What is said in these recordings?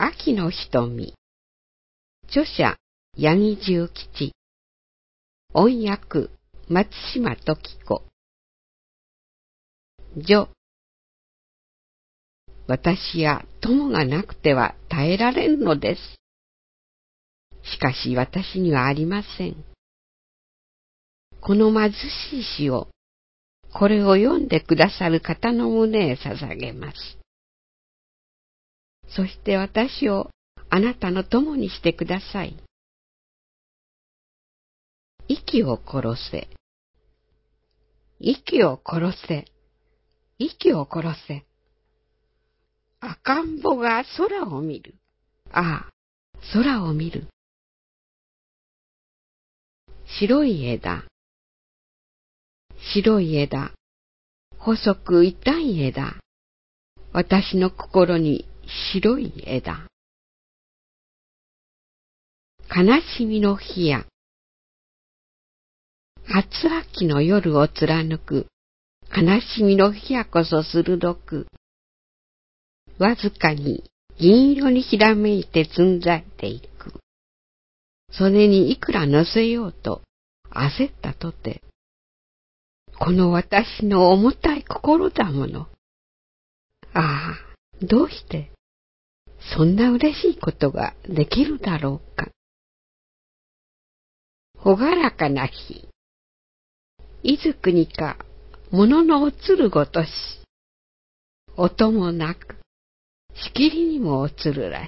秋の瞳。著者、八木重吉。音訳、松島時子。序。私や友がなくては耐えられんのです。しかし私にはありません。この貧しい詩を、これを読んでくださる方の胸へ捧げます。そして私をあなたの友にしてください。息を殺せ。息を殺せ。息を殺せ。赤ん坊が空を見る。ああ、空を見る。白い枝。白い枝。細く痛い枝。私の心に白い枝。悲しみの日や。初秋の夜を貫く悲しみの日やこそ鋭く、わずかに銀色にひらめいてつんざいていく。それにいくら乗せようと焦ったとて、この私の重たい心だもの。ああ、どうしてそんな嬉しいことができるだろうか。ほがらかな日。いず国か物の映るごとし、音もなく、しきりにも映るらし。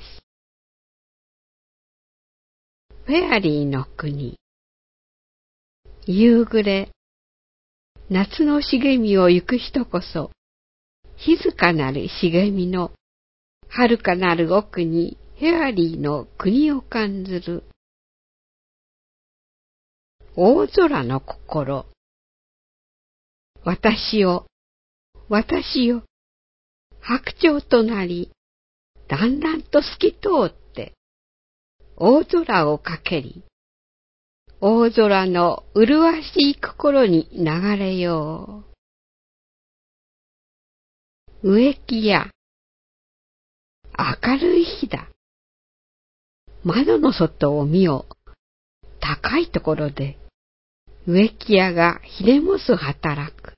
フェアリーの国。夕暮れ、夏の茂みを行く人こそ、静かなる茂みの、遥かなる奥にフェアリーの国を感ずる。大空の心。私を、白鳥となり、だんだんと透き通って、大空をかけり、大空の麗しい心に流れよう。植木や、明るい日だ。窓の外を見よ。高いところで、植木屋がひれもす働く。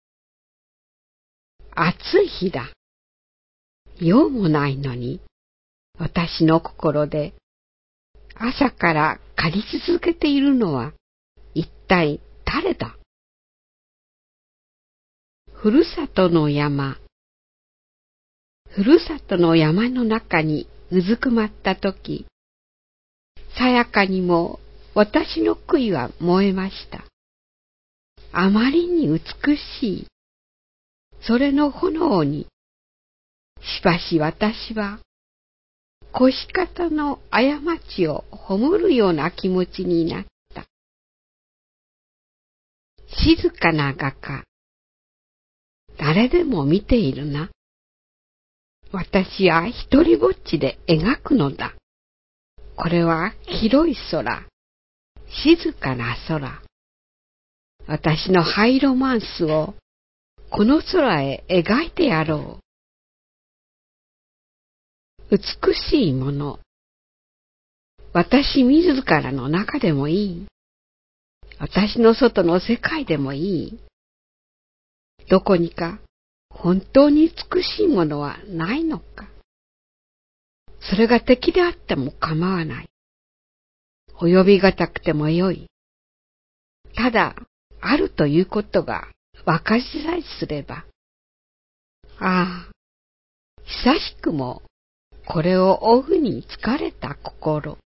暑い日だ。用もないのに、私の心で、朝から借り続けているのは、一体誰だ。ふるさとの山。ふるさとの山の中にうずくまったとき、さやかにも私の悔いは燃えました。あまりに美しい。それの炎に、しばし私は、腰方の過ちを葬るような気持ちになった。静かな画家。誰でも見ているな。私は一人ぼっちで描くのだ。これは広い空。静かな空。私のハイロマンスをこの空へ描いてやろう。美しいもの。私自らの中でもいい。私の外の世界でもいい。どこにか本当に美しいものはないのか。それが敵であっても構わない。及びがたくてもよい。ただ、あるということが分かりさえすれば。ああ、久しくもこれを追うに疲れた心。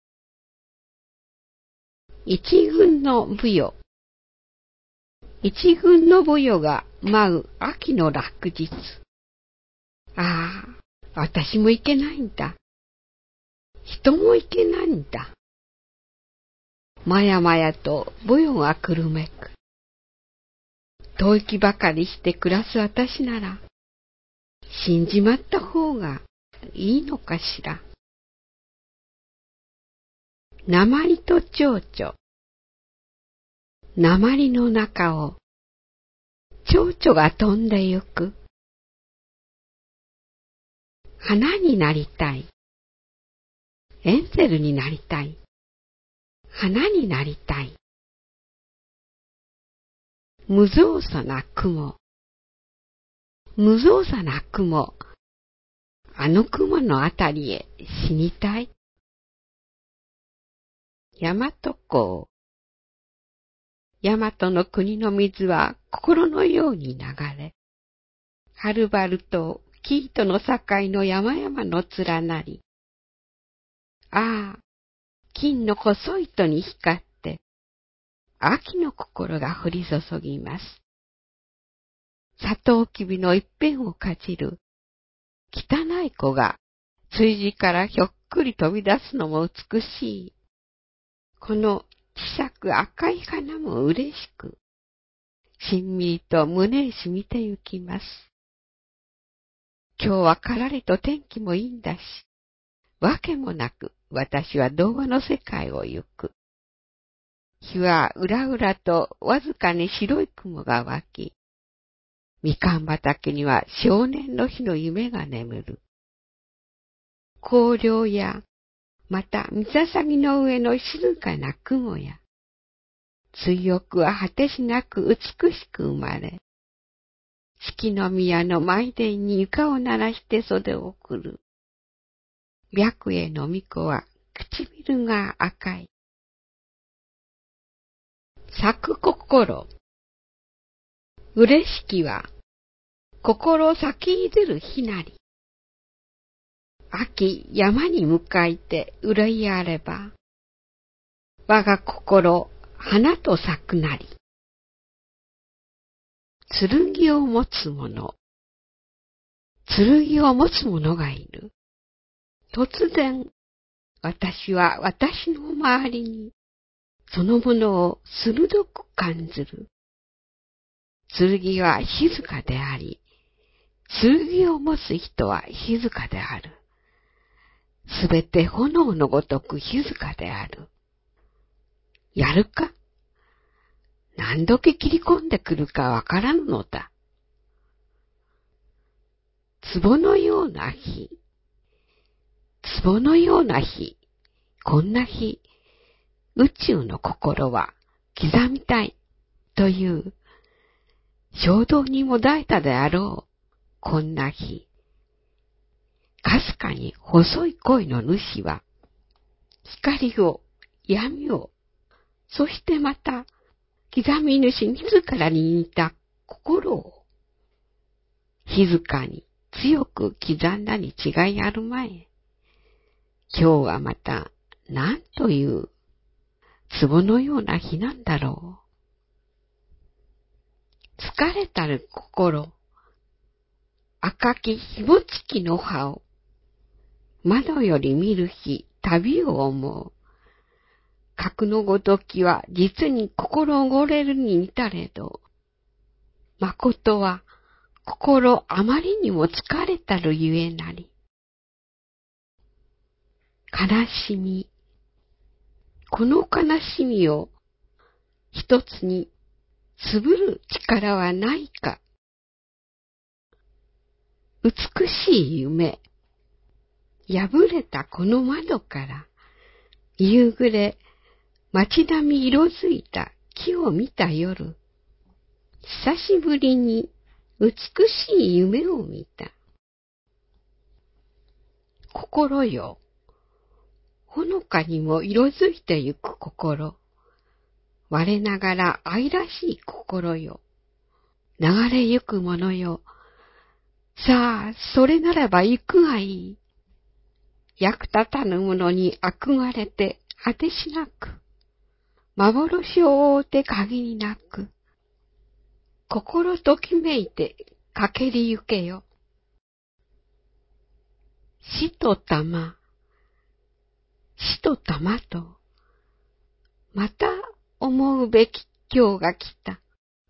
一軍の舞踊。一軍の舞踊が舞う秋の落日。ああ、私もいけないんだ。人もいけないんだ。まやまやと舞踊がくるめく。遠いきばかりして暮らす私なら、死んじまった方がいいのかしら。鉛と蝶々。鉛の中を蝶々が飛んでゆく。花になりたい。 エンゼルになりたい。花になりたい。無造作な雲。無造作な雲。あの雲のあたりへ死にたい。大和港。大和の国の水は心のように流れ、はるばると紀伊との境の山々の連なり、ああ、金の細い糸に光って、秋の心が降り注ぎます。サトウキビの一片をかじる、汚い子が、炊事からひょっくり飛び出すのも美しい。この小さく赤い花も嬉しく、しんみりと胸へ染みてゆきます。今日はからりと天気もいいんだし、わけもなく私は童話の世界を行く。日はうらうらとわずかに白い雲が湧き、みかん畑には少年の日の夢が眠る。紅葉や、また水さぎの上の静かな雲や、追憶は果てしなく美しく生まれ、四季の宮の舞殿に床を鳴らして袖を送る。白衣の巫女は唇が赤い。咲く心。嬉しきは、心咲き出る日なり。秋山に向かいて憂いあれば、我が心花と咲くなり。剣を持つ者。剣を持つ者がいる。突然、私は私の周りに、そのものを鋭く感じる。剣は静かであり、剣を持つ人は静かである。すべて炎のごとく静かである。やるか？何時切り込んでくるかわからぬのだ。壺のような日。壺のような日。こんな日。宇宙の心は刻みたいという衝動にもだえたであろう。こんな日。かすかに細い恋の主は光を、闇を、そしてまた刻み主自らに似た心を静かに強く刻んだに違いあるまい。今日はまた何という壺のような日なんだろう。疲れたる心、赤きひもつきの葉を窓より見る日、旅を思う。格のごときは実に心おごれるに似たれど、誠は心あまりにも疲れたるゆえなり。悲しみ。この悲しみを一つにつぶる力はないか。美しい夢。破れたこの窓から、夕暮れ、街並み色づいた木を見た夜、久しぶりに美しい夢を見た。心よ、ほのかにも色づいてゆく心。我ながら愛らしい心よ。流れゆくものよ。さあ、それならば行くがいい。役立たぬものに憧れて果てしなく。幻を覆って限りなく。心ときめいて駆けりゆけよ。死と玉。死と玉と。また思うべき今日が来た。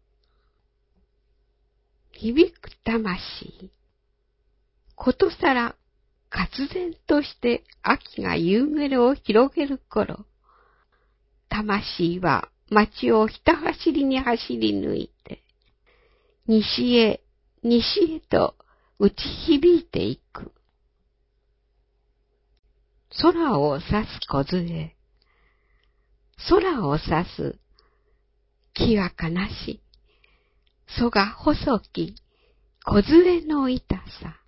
響く魂。ことさら、活然として秋が夕暮れを広げる頃、魂は街をひた走りに走り抜いて、西へ、西へと打ち響いていく。 空を指す梢。空を指す木は悲し。そが細き梢の痛さ。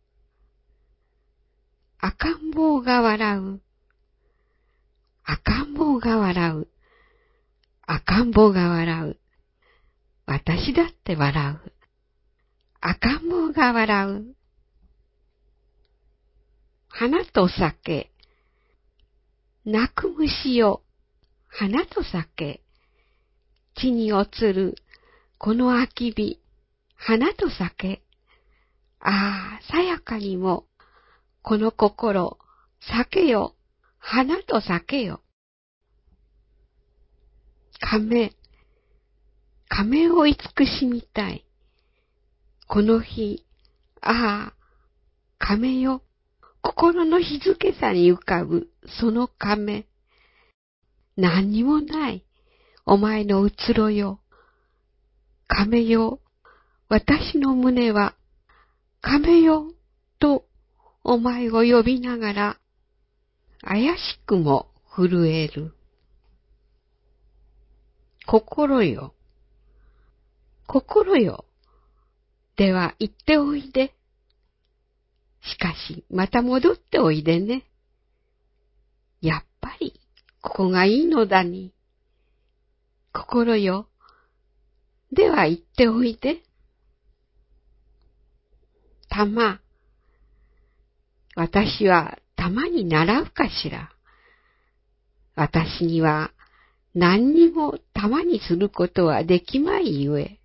赤ん坊が笑う。赤ん坊が笑う。赤ん坊が笑う。私だって笑う。赤ん坊が笑う。花と酒。泣く虫よ。花と酒。地に落ちる。この空き日。花と酒。ああ、さやかにも。この心。酒よ。花と酒よ。亀。亀を慈しみたい。この日。ああ、亀よ。心の静けさに浮かぶ、その亀。何にもない、お前のうつろよ。亀よ、私の胸は、亀よ、と、お前を呼びながら、怪しくも震える。心よ、心よ、では行っておいで。しかし、また戻っておいでね。やっぱり、ここがいいのだに。心よ。では行っておいで。玉。私は玉に習うかしら。私には何にも玉にすることはできまいゆえ。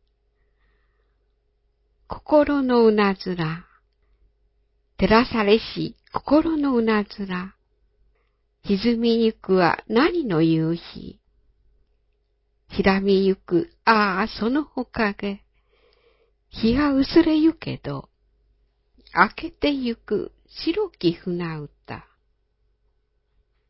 心のうなずら。照らされし心のうなずら。沈みゆくは何の夕日。ひらみゆく、ああ、そのおかげ。日が薄れゆけど、明けてゆく白き船歌。